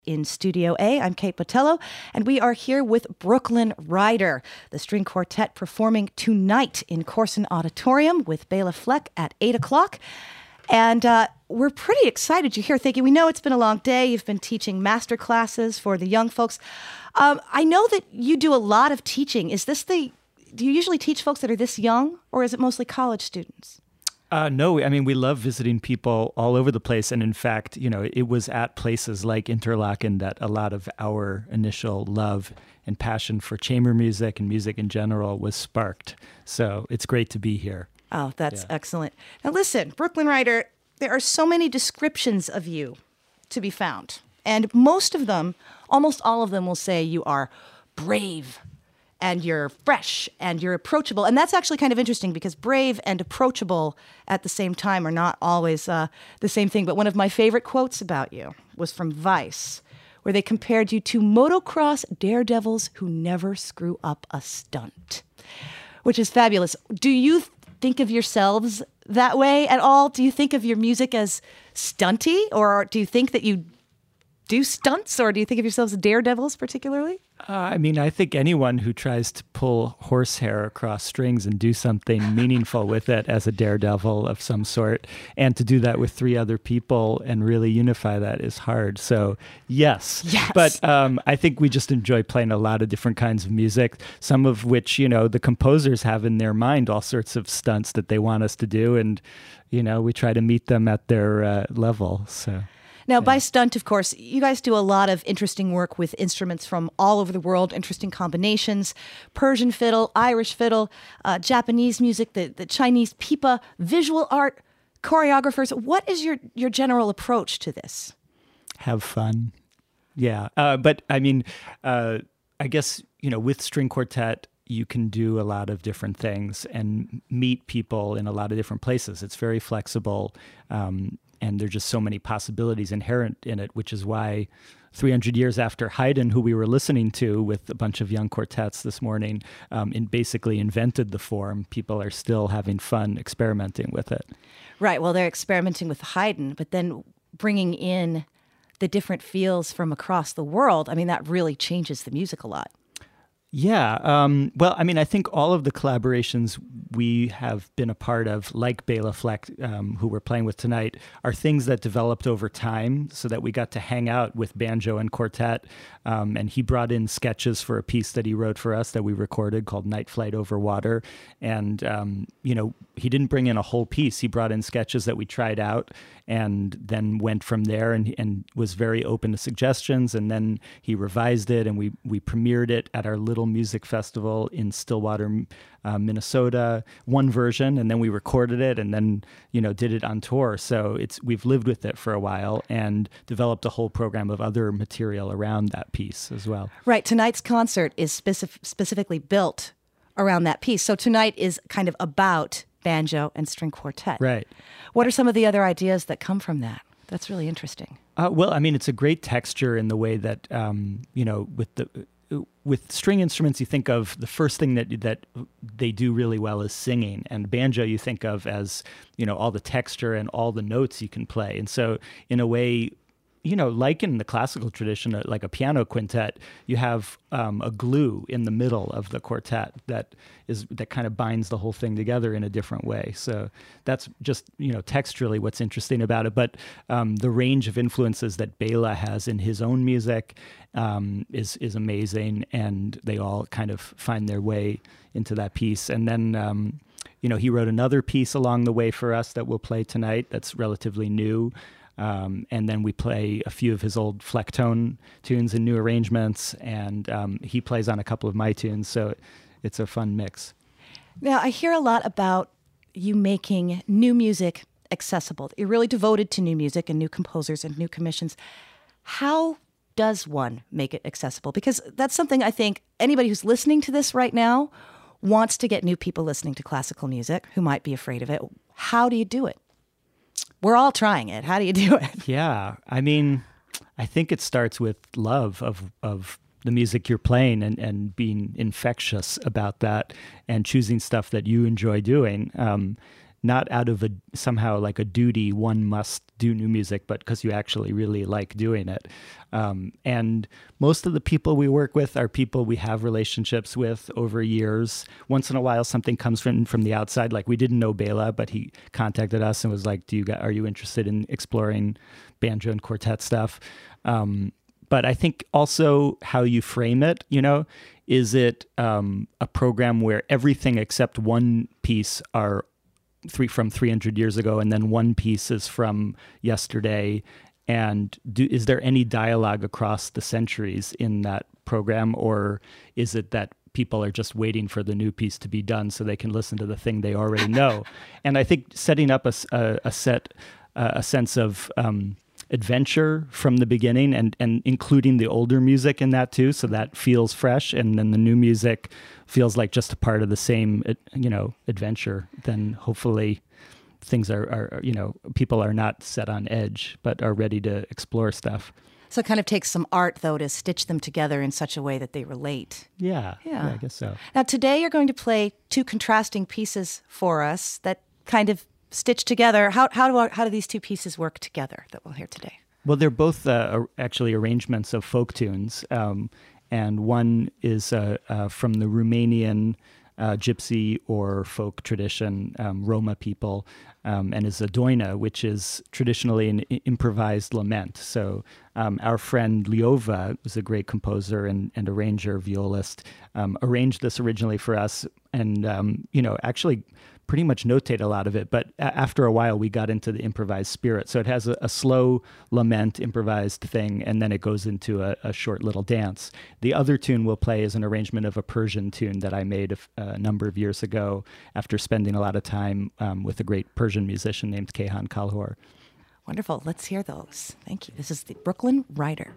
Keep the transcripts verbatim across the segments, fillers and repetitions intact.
In Studio A, I'm Kate Botello, and we are here with Brooklyn Rider, the string quartet performing tonight in Corson Auditorium with Bela Fleck at eight o'clock. And uh, we're pretty excited you're here. Thinking, we know it's been a long day. You've been teaching master classes for the young folks. Um, I know that you do a lot of teaching. Is this the, do you usually teach folks that are this young, or is it mostly college students? Uh, no, I mean, we love visiting people all over the place. And in fact, you know, it was at places like Interlaken that a lot of our initial love and passion for chamber music and music in general was sparked. So it's great to be here. Oh, that's Yeah. excellent. Now listen, Brooklyn Rider, there are so many descriptions of you to be found. And most of them, almost all of them will say you are brave, and you're fresh, and you're approachable. And that's actually kind of interesting because brave and approachable at the same time are not always uh, the same thing. But one of my favorite quotes about you was from Vice, where they compared you to motocross daredevils who never screw up a stunt, which is fabulous. Do you think of yourselves that way at all? Do you think of your music as stunty, or do you think that you do stunts, or do you think of yourselves as daredevils particularly? Uh, I mean, I think anyone who tries to pull horsehair across strings and do something meaningful with it as a daredevil of some sort, and to do that with three other people and really unify that is hard. So, yes. Yes. But um, I think we just enjoy playing a lot of different kinds of music, some of which, you know, the composers have in their mind all sorts of stunts that they want us to do. And, you know, we try to meet them at their uh, level. So. Now, by stunt, of course, you guys do a lot of interesting work with instruments from all over the world, interesting combinations, Persian fiddle, Irish fiddle, uh, Japanese music, the, the Chinese pipa, visual art, choreographers. What is your, your general approach to this? Have fun. Yeah. Uh, but I mean, uh, I guess, you know, with string quartet, you can do a lot of different things and meet people in a lot of different places. It's very flexible. Um, And there's just so many possibilities inherent in it, which is why three hundred years after Haydn, who we were listening to with a bunch of young quartets this morning, um, and basically invented the form, people are still having fun experimenting with it. Right. Well, they're experimenting with Haydn, but then bringing in the different feels from across the world. I mean, that really changes the music a lot. Yeah. Um, well, I mean, I think all of the collaborations we have been a part of, like Bela Fleck, um, who we're playing with tonight, are things that developed over time so that we got to hang out with banjo and quartet. Um, and he brought in sketches for a piece that he wrote for us that we recorded called Night Flight Over Water. And, um, you know, he didn't bring in a whole piece. He brought in sketches that we tried out and then went from there and, and was very open to suggestions. And then he revised it and we, we premiered it at our little music festival in Stillwater, uh, Minnesota, one version, and then we recorded it and then, you know, did it on tour. So it's we've lived with it for a while and developed a whole program of other material around that piece as well. Right. Tonight's concert is specif- specifically built around that piece. So tonight is kind of about banjo and string quartet. Right. What are some of the other ideas that come from that? That's really interesting. Uh, well, I mean, it's a great texture in the way that, um, you know, with the with string instruments, you think of the first thing that that they do really well is singing, and banjo you think of as, you know, all the texture and all the notes you can play. And so in a way, you know, like in the classical tradition, like a piano quintet, you have um, a glue in the middle of the quartet that is that kind of binds the whole thing together in a different way. So that's just, you know, texturally what's interesting about it. But um, the range of influences that Bela has in his own music um, is is amazing, and they all kind of find their way into that piece. And then, um, you know, he wrote another piece along the way for us that we'll play tonight that's relatively new. Um, and then we play a few of his old Flecktone tunes and new arrangements, and um, he plays on a couple of my tunes, so it's a fun mix. Now, I hear a lot about you making new music accessible. You're really devoted to new music and new composers and new commissions. How does one make it accessible? Because that's something I think anybody who's listening to this right now wants to get new people listening to classical music who might be afraid of it. How do you do it? We're all trying it. How do you do it? Yeah, I mean, I think it starts with love of of the music you're playing and, and being infectious about that and choosing stuff that you enjoy doing. Um, not out of a somehow like a duty, one must do new music, but because you actually really like doing it. Um, and most of the people we work with are people we have relationships with over years. Once in a while, something comes from from the outside. Like we didn't know Bela, but he contacted us and was like, "Do you got, are you interested in exploring banjo and quartet stuff?" Um, but I think also how you frame it, you know, is it um, a program where everything except one piece are three from three hundred years ago, and then one piece is from yesterday? And do, is there any dialogue across the centuries in that program, or is it that people are just waiting for the new piece to be done so they can listen to the thing they already know? And I think setting up a, a, a set, uh, a sense of um, adventure from the beginning, and, and including the older music in that too, so that feels fresh, and then the new music feels like just a part of the same, you know, adventure, then hopefully things are, are, you know, people are not set on edge, but are ready to explore stuff. So it kind of takes some art, though, to stitch them together in such a way that they relate. Yeah, Yeah, yeah I guess so. Now, today you're going to play two contrasting pieces for us that kind of stitch together. How, how, do, how do these two pieces work together that we'll hear today? Well, they're both uh, actually arrangements of folk tunes. Um, and one is uh, uh, from the Romanian uh, gypsy or folk tradition, um, Roma people, um, and is a doina, which is traditionally an I- improvised lament. So um, our friend Liova, who's a great composer and, and arranger, violist, um, arranged this originally for us, and um, you know, actually pretty much notate a lot of it, but a- after a while we got into the improvised spirit. So it has a, a slow lament improvised thing, and then it goes into a, a short little dance. The other tune we'll play is an arrangement of a Persian tune that I made a, f- a number of years ago after spending a lot of time um, with a great Persian musician named Kayhan Kalhor. Wonderful. Let's hear those. Thank you. This is the Brooklyn Rider.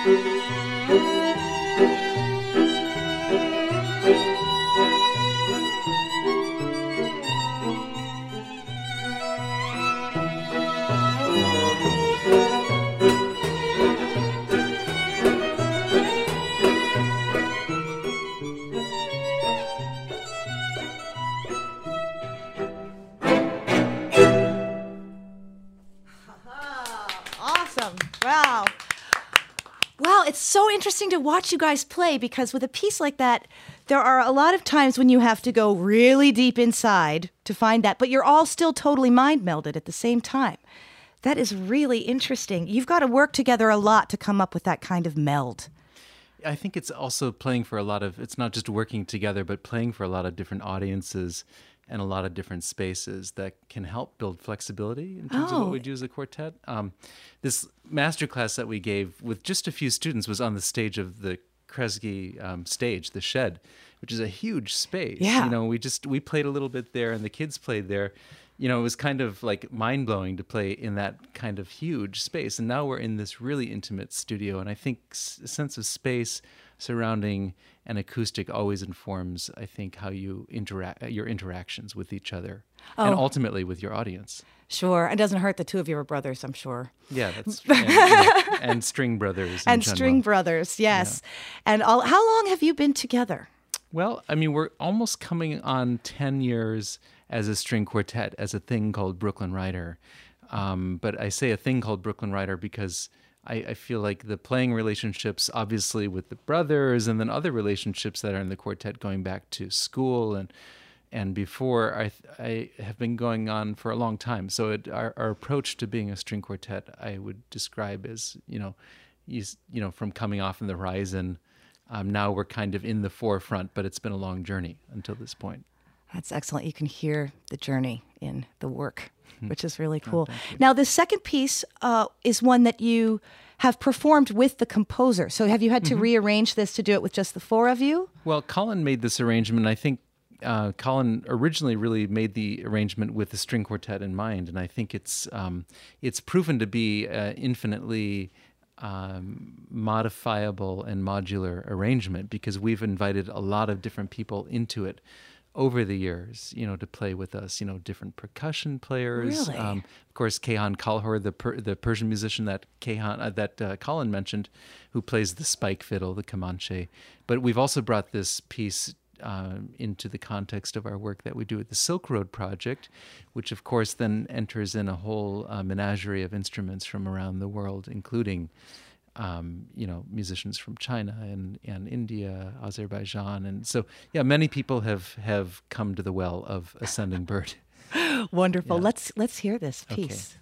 Awesome. Wow. Wow, it's so interesting to watch you guys play because with a piece like that, there are a lot of times when you have to go really deep inside to find that, but you're all still totally mind melded at the same time. That is really interesting. You've got to work together a lot to come up with that kind of meld. I think it's also playing for a lot of, it's not just working together, but playing for a lot of different audiences and a lot of different spaces that can help build flexibility in terms Oh. of what we do as a quartet. Um, this masterclass that we gave with just a few students was on the stage of the Kresge um, stage, the Shed, which is a huge space. Yeah. You know, we just, we played a little bit there and the kids played there. You know, it was kind of like mind-blowing to play in that kind of huge space. And now we're in this really intimate studio. And I think s- a sense of space surrounding an acoustic always informs, I think, how you interact, your interactions with each other and Oh. ultimately with your audience. Sure. It doesn't hurt the two of you are brothers, I'm sure. Yeah, that's and, yeah, and String Brothers in And general. String Brothers, yes. And all, how long have you been together? Well, I mean, we're almost coming on ten years as a string quartet, as a thing called Brooklyn Rider. Um, but I say a thing called Brooklyn Rider because I, I feel like the playing relationships, obviously with the brothers, and then other relationships that are in the quartet going back to school and and before, I I have been going on for a long time. So it, our, our approach to being a string quartet, I would describe as, you know, you, you know, from coming off in the horizon. Um, now we're kind of in the forefront, but it's been a long journey until this point. That's excellent. You can hear the journey in the work, which is really Oh, cool. thank you. Now, the second piece uh, is one that you have performed with the composer. So have you had to Mm-hmm. rearrange this to do it with just the four of you? Well, Colin made this arrangement. I think uh, Colin originally really made the arrangement with the string quartet in mind, and I think it's um, it's proven to be uh, infinitely um, modifiable and modular arrangement because we've invited a lot of different people into it over the years, you know, to play with us, you know, different percussion players. Really? Um, of course, Kayhan Kalhor, the per, the Persian musician that Kayhan, uh, that uh, Colin mentioned, who plays the spike fiddle, the Comanche. But we've also brought this piece uh, into the context of our work that we do at the Silk Road Project, which of course then enters in a whole uh, menagerie of instruments from around the world, including Um, you know, musicians from China and, and India, Azerbaijan. And so, yeah, many people have, have come to the well of Ascending Bird. Wonderful. Yeah. Let's let's hear this Okay. piece.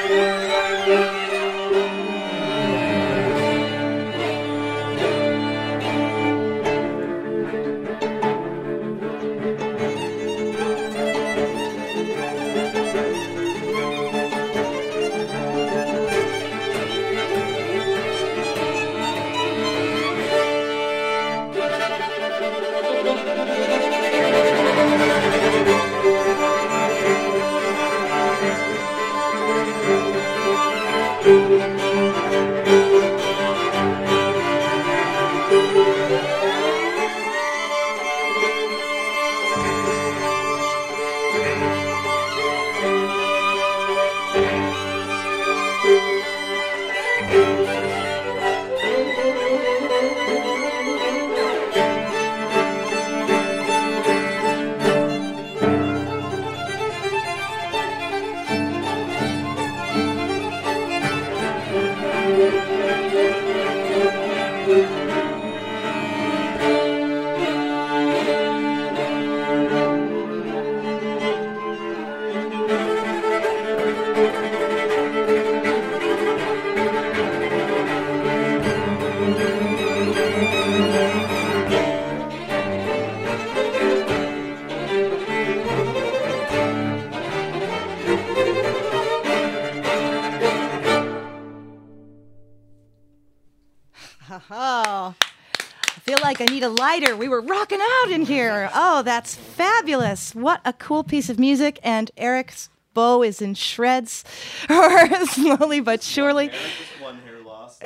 Oh, I feel like I need a lighter. We were rocking out in here. Oh, that's fabulous. What a cool piece of music. And Eric's bow is in shreds, or slowly but surely. One hair lost.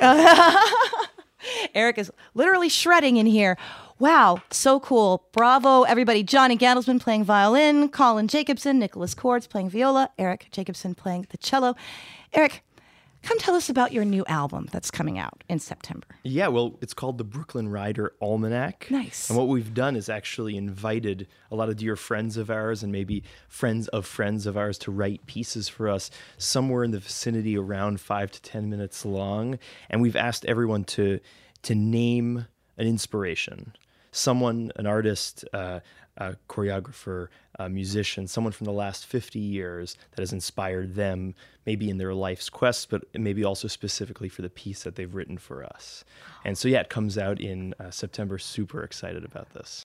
Eric is literally shredding in here. Wow, so cool. Bravo, everybody. Johnny Gandelsman playing violin, Colin Jacobson, Nicholas Cords playing viola, Eric Jacobson playing the cello. Eric, come tell us about your new album that's coming out in September. Yeah, well, it's called the Brooklyn Rider Almanac. Nice. And what we've done is actually invited a lot of dear friends of ours and maybe friends of friends of ours to write pieces for us somewhere in the vicinity around five to ten minutes long. And we've asked everyone to to name an inspiration. Someone, an artist, uh, a choreographer, a musician, someone from the last fifty years that has inspired them, maybe in their life's quest, but maybe also specifically for the piece that they've written for us. And so, yeah, it comes out in uh, September. Super excited about this.